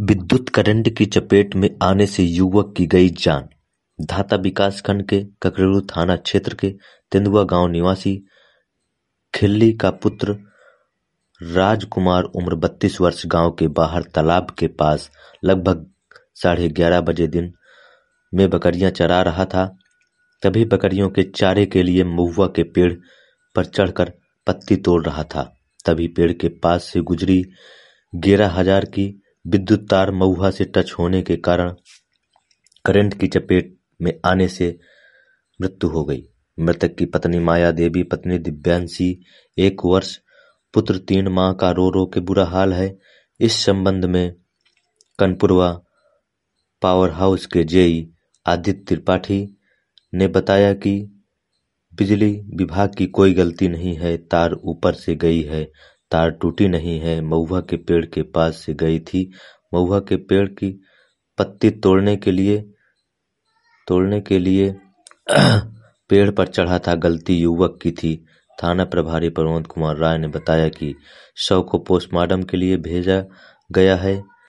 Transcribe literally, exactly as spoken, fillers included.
विद्युत करंट की चपेट में आने से युवक की गई जान। धाता विकासखंड के ककरेलू थाना क्षेत्र के तेंदुआ गांव निवासी खिल्ली का पुत्र राजकुमार उम्र बत्तीस वर्ष गांव के बाहर तालाब के पास लगभग साढ़े ग्यारह बजे दिन में बकरियां चरा रहा था। तभी बकरियों के चारे के लिए महुआ के पेड़ पर चढ़कर पत्ती तोड़ रहा था। तभी पेड़ के पास से गुजरी ग्यारह हजार की विद्युत तार महुआ से टच होने के कारण करंट की चपेट में आने से मृत्यु हो गई। मृतक की पत्नी माया देवी, पत्नी दिव्यांशी एक वर्ष, पुत्र तीन माह का रो रो के बुरा हाल है। इस संबंध में कनपुरवा पावर हाउस के जेई आदित्य त्रिपाठी ने बताया कि बिजली विभाग की कोई गलती नहीं है, तार ऊपर से गई है, तार टूटी नहीं है, महुआ के पेड़ के पास से गई थी। महुआ के पेड़ की पत्ती तोड़ने के लिए तोड़ने के लिए पेड़ पर चढ़ा था, गलती युवक की थी। थाना प्रभारी प्रमोद कुमार राय ने बताया कि शव को पोस्टमार्टम के लिए भेजा गया है।